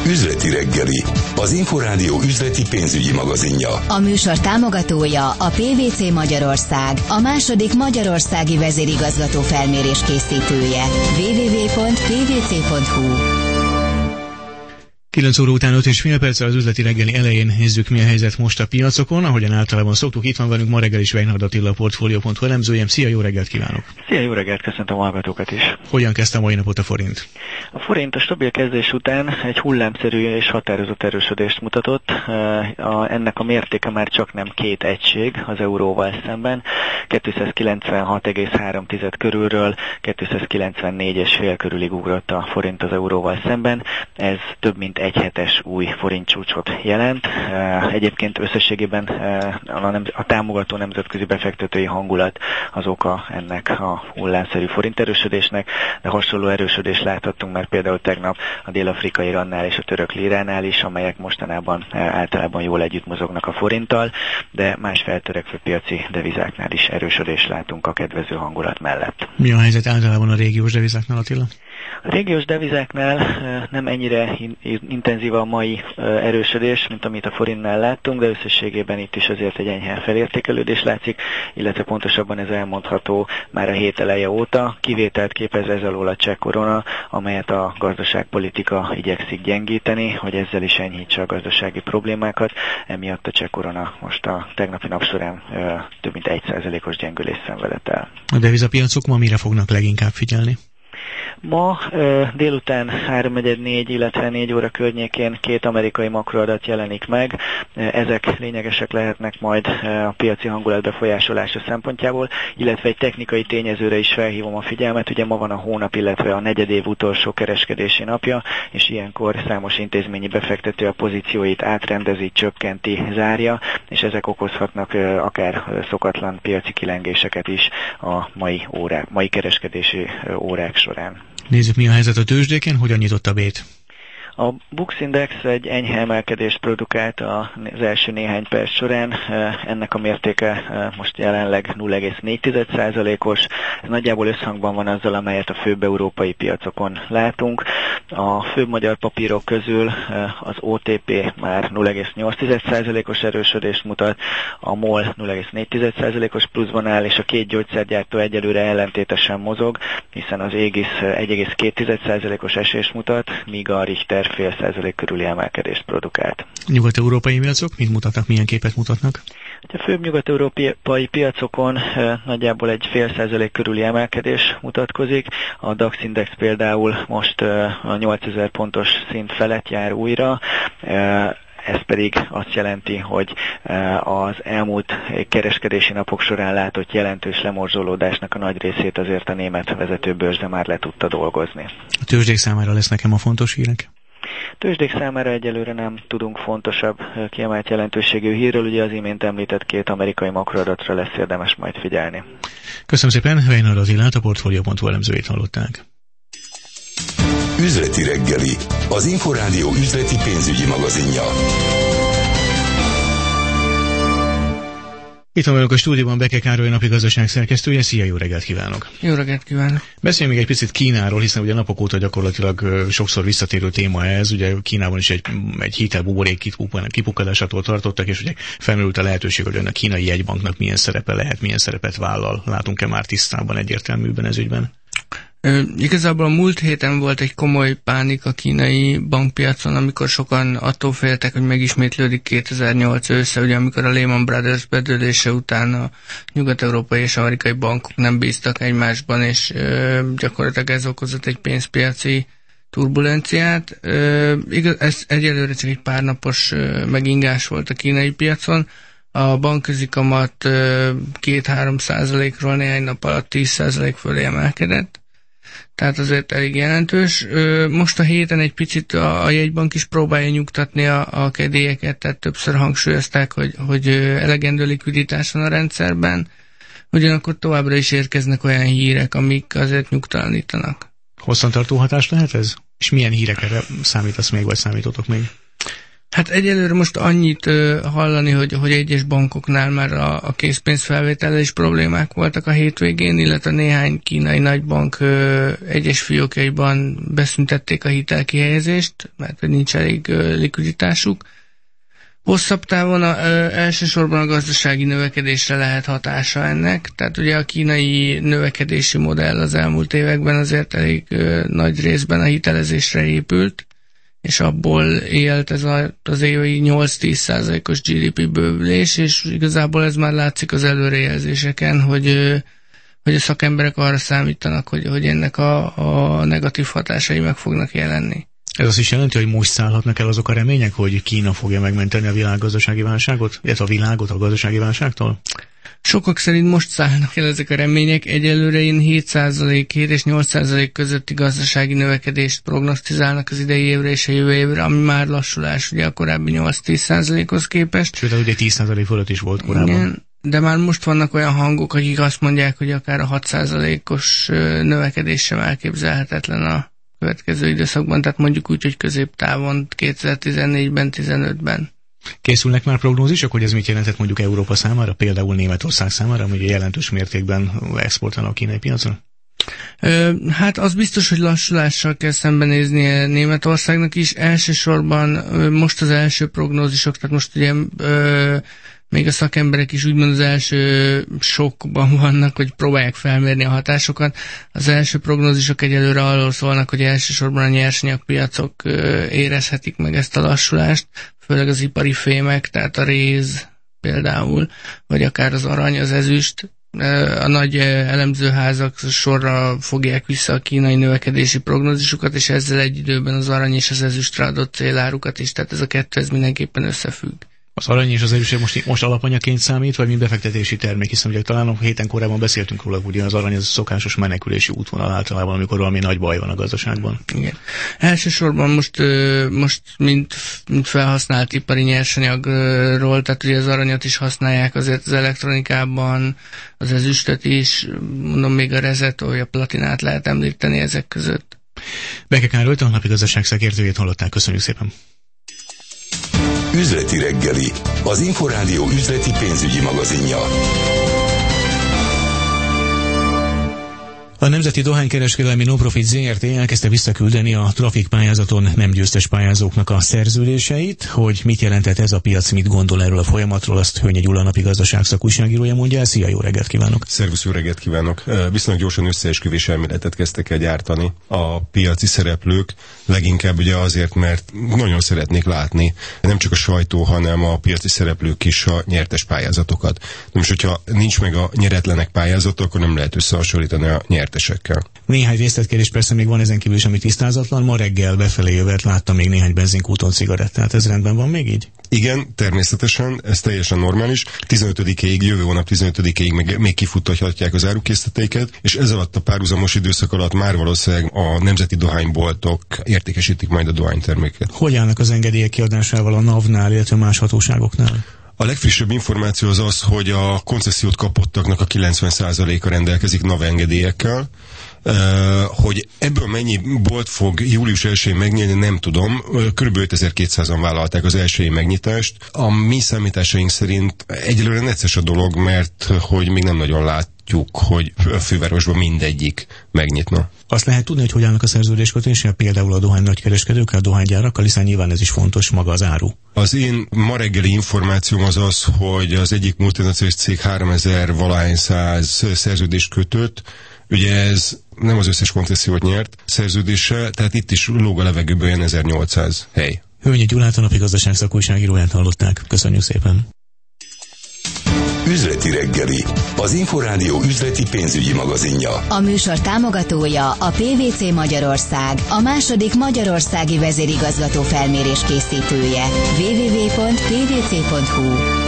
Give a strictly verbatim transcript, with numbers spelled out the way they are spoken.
Üzleti reggeli, az Inforádió üzleti pénzügyi magazinja. A műsor támogatója a pé vé cé Magyarország, a második magyarországi vezérigazgató felmérés készítője. double-u double-u double-u pont p v c pont h u kilenc óra után öt és fél perccel az üzleti reggeli elején nézzük, mi a helyzet most a piacokon. Ahogyan általában szoktuk, itt van velünk ma reggel is Weinhard Attila, a Portfolio pont hu elemzőjem. Szia, jó reggelt kívánok! Szia, jó reggelt, köszöntöm a hallgatókat is! Hogyan kezdte a mai napot a forint? A forint a stabil kezdés után egy hullámszerű és határozott erősödést mutatott. A, ennek a mértéke már csak nem két egység az euróval szemben. kétszázkilencvenhat egész három körülről kétszázkilencvennégy egész öt körülig ugrott a forint az euróval szemben. Ez több mint egy hetes új forint csúcsot jelent. Egyébként összességében a, nem, a támogató nemzetközi befektetői hangulat az oka ennek a hullámszerű forint erősödésnek, de hasonló erősödést láthattunk már például tegnap a dél-afrikai rannál és a török líránál is, amelyek mostanában általában jól együtt mozognak a forinttal, de más feltörekvő piaci devizáknál is erősödést látunk a kedvező hangulat mellett. Mi a helyzet általában a régiós devizáknál, Attila? A régiós devizáknál nem ennyire intenzív a mai erősödés, mint amit a forintnál láttunk, de összességében itt is azért egy enyhe felértékelődés látszik, illetve pontosabban ez elmondható már a hét eleje óta. Kivételt képez ez alól a cseh korona, amelyet a gazdaságpolitika igyekszik gyengíteni, hogy ezzel is enyhítse a gazdasági problémákat. Emiatt a cseh korona most a tegnapi nap során több mint egy százalékos gyengülést szenvedett el. A devizapiacok ma mire fognak leginkább figyelni? Ma délután három négy, illetve négy óra környékén két amerikai makroadat jelenik meg. Ezek lényegesek lehetnek majd a piaci hangulat befolyásolása szempontjából, illetve egy technikai tényezőre is felhívom a figyelmet. Ugye ma van a hónap, illetve a negyedév utolsó kereskedési napja, és ilyenkor számos intézményi befektető a pozícióit átrendezi, csökkenti, zárja, és ezek okozhatnak akár szokatlan piaci kilengéseket is a mai órák, mai kereskedési órák során. Nézzük, mi a helyzet a tőzsdéken, hogyan nyitott a bét? A Bux Index egy enyhe emelkedést produkált az első néhány perc során. Ennek a mértéke most jelenleg nulla egész négy százalékos. Ez nagyjából összhangban van azzal, amelyet a főbb európai piacokon látunk. A főbb magyar papírok közül az o té pé már nulla egész nyolc százalékos erősödést mutat, a MOL nulla egész négy százalékos pluszban áll, és a két gyógyszergyártó egyelőre ellentétesen mozog, hiszen az Aegis egy egész két százalékos esést mutat, míg a Richter fél százalék körüli emelkedést produkált. Nyugat-európai piacok mit mutatnak, milyen képet mutatnak? A főbb nyugat-európai piacokon e, nagyjából egy fél százalék körüli emelkedés mutatkozik. A DAX Index például most e, a nyolcezer pontos szint felett jár újra. E, Ez pedig azt jelenti, hogy az elmúlt kereskedési napok során látott jelentős lemorzsolódásnak a nagy részét azért a német vezető bőrze már le tudta dolgozni. A tőzsdék számára lesz nekem a fontos hírek? Tőzsdék számára egyelőre nem tudunk fontosabb kiemelt jelentőségű hírről, ugye az imént említett két amerikai makroadatra lesz érdemes majd figyelni. Köszönöm szépen, Weinhard Attilát, a Portfolio pont hu elemzőjét hallották. Üzleti reggeli, az Inforádió üzleti pénzügyi magazinja. Itt van velünk a stúdióban Beke Károly, napi gazdaság szerkesztője. Szia, jó reggelt kívánok! Jó reggelt kívánok! Beszéljünk még egy picit Kínáról, hiszen ugye napok óta gyakorlatilag sokszor visszatérő téma ez. Ugye Kínában is egy, egy hitelbuborék kipukkadásától tartottak, és ugye felmerült a lehetőség, hogy a kínai jegybanknak milyen szerepe lehet, milyen szerepet vállal. Látunk-e már tisztában, egyértelműben ez ügyben? Ö, igazából a múlt héten volt egy komoly pánik a kínai bankpiacon, amikor sokan attól féltek, hogy megismétlődik kétezer-nyolc ősze, ugye amikor a Lehman Brothers bedőlése után a nyugat-európai és amerikai bankok nem bíztak egymásban, és ö, gyakorlatilag ez okozott egy pénzpiaci turbulenciát. Ö, igaz, ez egyelőre csak egy pár napos ö, megingás volt a kínai piacon. A bankközi kamat két-három százalékról néhány nap alatt tíz százalék fölé emelkedett. Tehát azért elég jelentős. Most a héten egy picit a jegybank is próbálja nyugtatni a, a kedélyeket, tehát többször hangsúlyozták, hogy, hogy elegendő likviditás van a rendszerben. Ugyanakkor továbbra is érkeznek olyan hírek, amik azért nyugtalanítanak. Hosszantartó hatás lehet ez? És milyen hírekre számítasz még, vagy számítotok még? Hát egyelőre most annyit uh, hallani, hogy, hogy egyes bankoknál már a, a készpénzfelvétellel is problémák voltak a hétvégén, illetve néhány kínai nagybank uh, egyes fiókjaiban beszüntették a hitelkihelyezést, mert nincs elég uh, likviditásuk. Hosszabb távon a, ö, elsősorban a gazdasági növekedésre lehet hatása ennek, tehát ugye a kínai növekedési modell az elmúlt években azért elég ö, nagy részben a hitelezésre épült, és abból élt ez a, az évi nyolc-tíz százalékos gé dé pé bővülés, és igazából ez már látszik az előrejelzéseken, hogy, ö, hogy a szakemberek arra számítanak, hogy, hogy ennek a, a negatív hatásai meg fognak jelenni. Ez azt is jelenti, hogy most szállhatnak el azok a remények, hogy Kína fogja megmenteni a világgazdasági válságot, illetve a világot a gazdasági válságtól? Sokak szerint most szállnak el ezek a remények. Egyelőre én hét százalék, hét és nyolc százalék közötti gazdasági növekedést prognosztizálnak az idei évre és a jövő évre, ami már lassulás ugye a korábbi nyolc-tíz százalékhoz képest. Sőt, ugye tíz százalék fölött is volt korábban. Igen, de már most vannak olyan hangok, akik azt mondják, hogy akár a hat százalékos növekedés sem elképzelhetetlen a következő időszakban, tehát mondjuk úgy, hogy középtávon kétezer-tizennégyben, tizenötben. Készülnek már prognózisok, hogy ez mit jelentett mondjuk Európa számára, például Németország számára, ami jelentős mértékben exportálna a kínai piacon? Ö, hát az biztos, hogy lassulással kell szembenéznie Németországnak is. Elsősorban ö, most az első prognózisok, tehát most ugye ö, még a szakemberek is úgymond az első sokban vannak, hogy próbálják felmérni a hatásokat. Az első prognózisok egyelőre arról szólnak, hogy elsősorban a nyersanyagpiacok érezhetik meg ezt a lassulást, főleg az ipari fémek, tehát a réz például, vagy akár az arany, az ezüst. A nagy elemzőházak sorra fogják vissza a kínai növekedési prognózisukat, és ezzel egy időben az arany és az ezüstre adott célárukat is, tehát ez a kettő ez mindenképpen összefügg. Az arany és az ezüst most, most alapanyagként számít, vagy mint befektetési termék, hiszen ugye talán a héten korábban beszéltünk róla, hogy az arany az szokásos menekülési útvonal általában, amikor valami nagy baj van a gazdaságban. Igen. Elsősorban most, most mint, mint felhasznált ipari nyersanyagról, tehát ugye az aranyat is használják azért az elektronikában, az ezüstöt is, mondom még a rezet, vagy a platinát lehet említeni ezek között. Beke Károlyt, a napi gazdaság szakértőjét hallották, köszönjük szépen. Üzleti reggeli, az Inforádió üzleti pénzügyi magazinja. A Nemzeti Dohánykereskedelmi Non-Profit zé er té elkezdte visszaküldeni a Trafik pályázaton nem győztes pályázóknak a szerződéseit. Hogy mit jelentett ez a piac, mit gondol erről a folyamatról, azt Hőnyi Gyula napi gazdaságszak újságírója mondja el. Szia, jó reggelt kívánok! Szervusz, jó reggelt kívánok! Viszonylag gyorsan összeesküvés elméletet kezdtek el gyártani a piaci szereplők, leginkább ugye azért, mert nagyon szeretnék látni nem csak a sajtó, hanem a piaci szereplők is a nyertes pályázatokat. De most, hogyha nincs meg a nyeretlenek pályázata, akkor nem lehet összehasonlítani a nyert Néhány részletkérdés persze még van ezen kívül is, ami tisztázatlan. Ma reggel befelé jövet láttam még néhány benzinkúton cigarettát. Ez rendben van még így? Igen, természetesen, ez teljesen normális. tizenötödikéig, jövő hónap tizenötödikéig még, még kifuttathatják az árukészleteiket, és ez alatt a párhuzamos időszak alatt már valószínűleg a nemzeti dohányboltok értékesítik majd a dohányterméket. Hogy állnak az engedélyek kiadásával a NAV-nál, illetve más hatóságoknál? A legfrissebb információ az az, hogy a koncesziót kapottaknak a kilencven százaléka rendelkezik NAV engedélyekkel. Uh, hogy ebből mennyi bolt fog július elsején megnyílni, nem tudom. Körülbelül ötezer-kétszázan vállalták az elsői megnyitást. A mi számításaink szerint egyelőre necces a dolog, mert hogy még nem nagyon látjuk, hogy a fővárosban mindegyik megnyitna. Azt lehet tudni, hogy hogy állnak a szerződéskötéssel, például a dohány nagykereskedőkkel, a dohánygyárakkal, hiszen nyilván ez is fontos, maga az áru. Az én ma reggeli információm az az, hogy az egyik multinacionális cég háromezer valahány száz szerződést kötött. Ugye ez nem az összes koncesziót nyert szerződéssel, tehát itt is lóg a levegőből olyan ezernyolcszáz hely. Hőnyi Gyulát, a napi gazdaságszak újságíróját hallották. Köszönjük szépen! Üzleti reggeli, az Inforádió üzleti pénzügyi magazinja. A műsor támogatója a pé vé cé Magyarország, a második magyarországi vezérigazgató felmérés készítője. double-u double-u double-u pont p v c pont h u